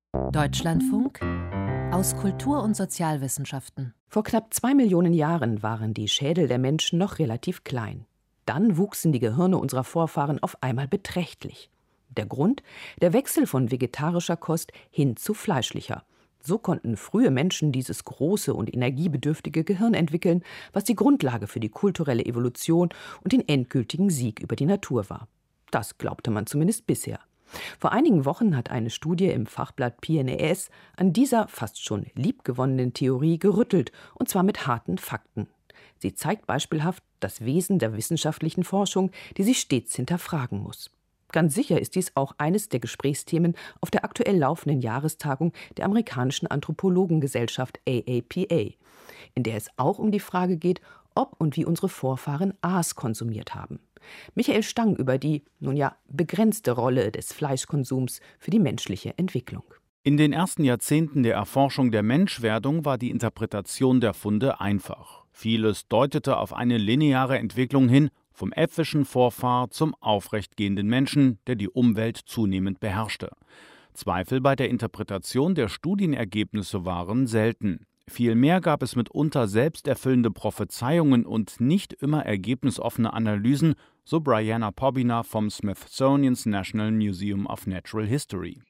Deutschlandfunk aus Kultur- und Sozialwissenschaften. Vor knapp 2 Millionen Jahren waren die Schädel der Menschen noch relativ klein. Dann wuchsen die Gehirne unserer Vorfahren auf einmal beträchtlich. Der Grund? Der Wechsel von vegetarischer Kost hin zu fleischlicher. So konnten frühe Menschen dieses große und energiebedürftige Gehirn entwickeln, was die Grundlage für die kulturelle Evolution und den endgültigen Sieg über die Natur war. Das glaubte man zumindest bisher. Vor einigen Wochen hat eine Studie im Fachblatt PNAS an dieser fast schon liebgewonnenen Theorie gerüttelt, und zwar mit harten Fakten. Sie zeigt beispielhaft das Wesen der wissenschaftlichen Forschung, die sich stets hinterfragen muss. Ganz sicher ist dies auch eines der Gesprächsthemen auf der aktuell laufenden Jahrestagung der amerikanischen Anthropologengesellschaft AAPA, in der es auch um die Frage geht, ob und wie unsere Vorfahren Aas konsumiert haben. Michael Stang über die, begrenzte Rolle des Fleischkonsums für die menschliche Entwicklung. In den ersten Jahrzehnten der Erforschung der Menschwerdung war die Interpretation der Funde einfach. Vieles deutete auf eine lineare Entwicklung hin, vom äpfischen Vorfahr zum aufrechtgehenden Menschen, der die Umwelt zunehmend beherrschte. Zweifel bei der Interpretation der Studienergebnisse waren selten. Vielmehr gab es mitunter selbsterfüllende Prophezeiungen und nicht immer ergebnisoffene Analysen, so Brianna Pobina vom Smithsonian's National Museum of Natural History.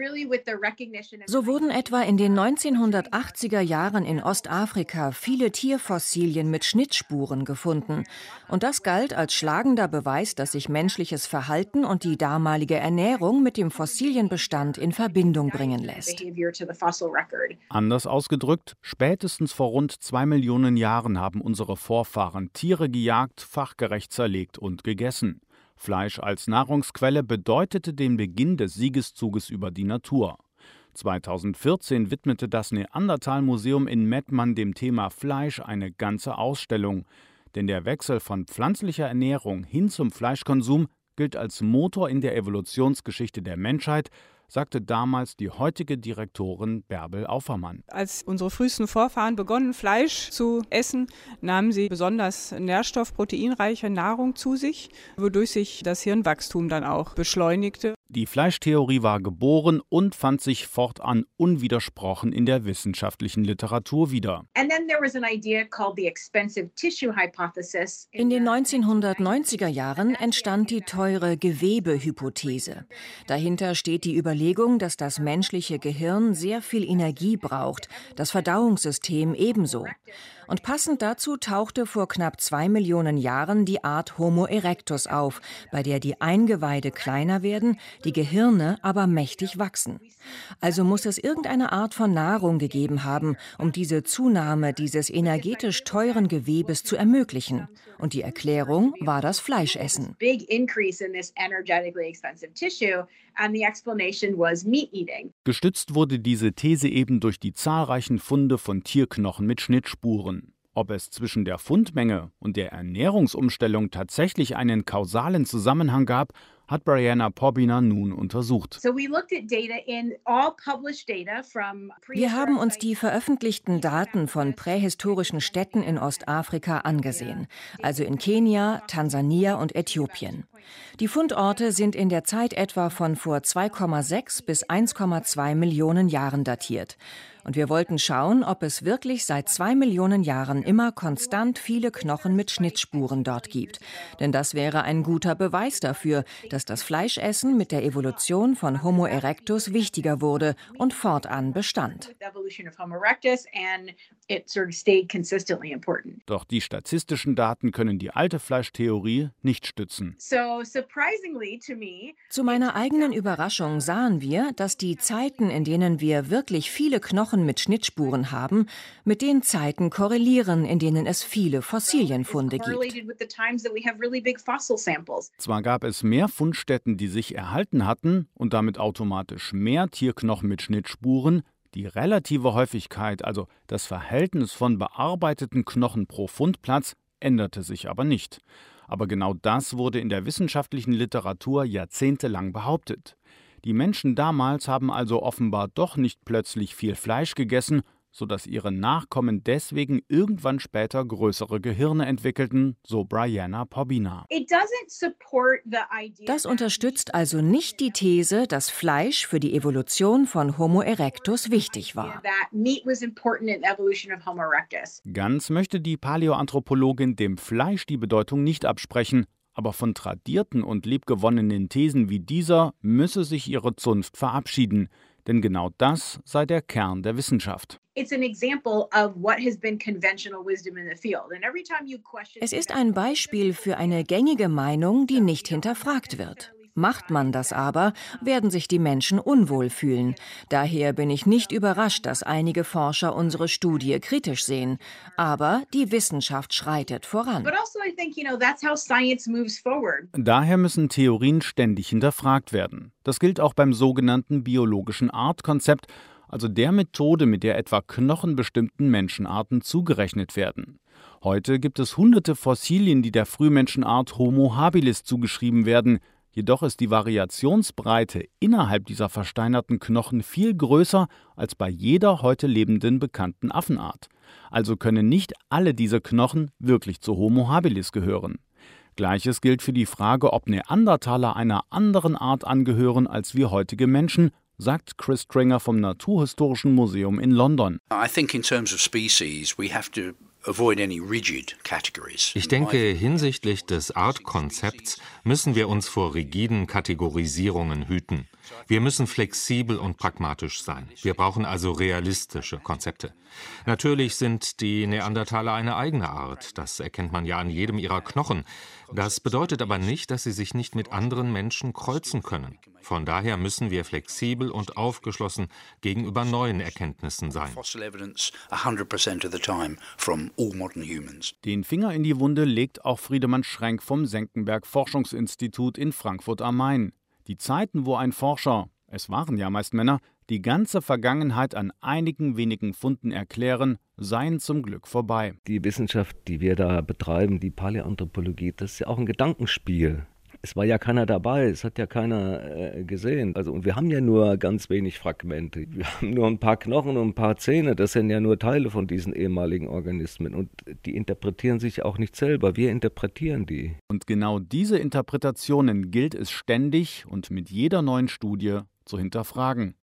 So wurden etwa in den 1980er Jahren in Ostafrika viele Tierfossilien mit Schnittspuren gefunden. Und das galt als schlagender Beweis, dass sich menschliches Verhalten und die damalige Ernährung mit dem Fossilienbestand in Verbindung bringen lässt. Anders ausgedrückt, spätestens vor rund 2 Millionen Jahren haben unsere Vorfahren Tiere gejagt, fachgerecht zerlegt und gegessen. Fleisch als Nahrungsquelle bedeutete den Beginn des Siegeszuges über die Natur. 2014 widmete das Neanderthal-Museum in Mettmann dem Thema Fleisch eine ganze Ausstellung. Denn der Wechsel von pflanzlicher Ernährung hin zum Fleischkonsum gilt als Motor in der Evolutionsgeschichte der Menschheit, sagte damals die heutige Direktorin Bärbel Aufermann. Als unsere frühesten Vorfahren begonnen, Fleisch zu essen, nahmen sie besonders nährstoff-proteinreiche Nahrung zu sich, wodurch sich das Hirnwachstum dann auch beschleunigte. Die Fleischtheorie war geboren und fand sich fortan unwidersprochen in der wissenschaftlichen Literatur wieder. In den 1990er Jahren entstand die teure Gewebehypothese. Dahinter steht die Überlegung, dass das menschliche Gehirn sehr viel Energie braucht, das Verdauungssystem ebenso. Und passend dazu tauchte vor knapp 2 Millionen Jahren die Art Homo erectus auf, bei der die Eingeweide kleiner werden, die Gehirne aber mächtig wachsen. Also muss es irgendeine Art von Nahrung gegeben haben, um diese Zunahme dieses energetisch teuren Gewebes zu ermöglichen. Und die Erklärung war das Fleischessen. Gestützt wurde diese These eben durch die zahlreichen Funde von Tierknochen mit Schnittspuren. Ob es zwischen der Fundmenge und der Ernährungsumstellung tatsächlich einen kausalen Zusammenhang gab, hat Brianna Pobina nun untersucht. Wir haben uns die veröffentlichten Daten von prähistorischen Städten in Ostafrika angesehen, also in Kenia, Tansania und Äthiopien. Die Fundorte sind in der Zeit etwa von vor 2,6 bis 1,2 Millionen Jahren datiert. Und wir wollten schauen, ob es wirklich seit 2 Millionen Jahren immer konstant viele Knochen mit Schnittspuren dort gibt. Denn das wäre ein guter Beweis dafür, dass das Fleischessen mit der Evolution von Homo erectus wichtiger wurde und fortan bestand. Doch die statistischen Daten können die alte Fleischtheorie nicht stützen. Zu meiner eigenen Überraschung sahen wir, dass die Zeiten, in denen wir wirklich viele Knochen mit Schnittspuren haben, mit den Zeiten korrelieren, in denen es viele Fossilienfunde gibt. Zwar gab es mehr Fundstätten, die sich erhalten hatten und damit automatisch mehr Tierknochen mit Schnittspuren, die relative Häufigkeit, also das Verhältnis von bearbeiteten Knochen pro Fundplatz, änderte sich aber nicht. Aber genau das wurde in der wissenschaftlichen Literatur jahrzehntelang behauptet. Die Menschen damals haben also offenbar doch nicht plötzlich viel Fleisch gegessen, sodass ihre Nachkommen deswegen irgendwann später größere Gehirne entwickelten, so Brianna Pobina. Das unterstützt also nicht die These, dass Fleisch für die Evolution von Homo erectus wichtig war. Ganz möchte die Paläoanthropologin dem Fleisch die Bedeutung nicht absprechen, aber von tradierten und liebgewonnenen Thesen wie dieser müsse sich ihre Zunft verabschieden. Denn genau das sei der Kern der Wissenschaft. Es ist ein Beispiel für eine gängige Meinung, die nicht hinterfragt wird. Macht man das aber, werden sich die Menschen unwohl fühlen. Daher bin ich nicht überrascht, dass einige Forscher unsere Studie kritisch sehen. Aber die Wissenschaft schreitet voran. Daher müssen Theorien ständig hinterfragt werden. Das gilt auch beim sogenannten biologischen Artkonzept, also der Methode, mit der etwa Knochen bestimmten Menschenarten zugerechnet werden. Heute gibt es hunderte Fossilien, die der Frühmenschenart Homo habilis zugeschrieben werden. Jedoch ist die Variationsbreite innerhalb dieser versteinerten Knochen viel größer als bei jeder heute lebenden bekannten Affenart. Also können nicht alle diese Knochen wirklich zu Homo habilis gehören. Gleiches gilt für die Frage, ob Neandertaler einer anderen Art angehören als wir heutige Menschen, sagt Chris Stringer vom Naturhistorischen Museum in London. Ich denke, hinsichtlich des Artkonzepts müssen wir uns vor rigiden Kategorisierungen hüten. Wir müssen flexibel und pragmatisch sein. Wir brauchen also realistische Konzepte. Natürlich sind die Neandertaler eine eigene Art. Das erkennt man ja an jedem ihrer Knochen. Das bedeutet aber nicht, dass sie sich nicht mit anderen Menschen kreuzen können. Von daher müssen wir flexibel und aufgeschlossen gegenüber neuen Erkenntnissen sein. Den Finger in die Wunde legt auch Friedemann Schrenk vom Senckenberg Forschungsinstitut in Frankfurt am Main. Die Zeiten, wo ein Forscher, es waren ja meist Männer, die ganze Vergangenheit an einigen wenigen Funden erklären, seien zum Glück vorbei. Die Wissenschaft, die wir da betreiben, die Paläoanthropologie, das ist ja auch ein Gedankenspiel. Es war ja keiner dabei, es hat ja keiner gesehen. Und wir haben ja nur ganz wenig Fragmente. Wir haben nur ein paar Knochen und ein paar Zähne. Das sind ja nur Teile von diesen ehemaligen Organismen. Und die interpretieren sich auch nicht selber. Wir interpretieren die. Und genau diese Interpretationen gilt es ständig und mit jeder neuen Studie zu hinterfragen.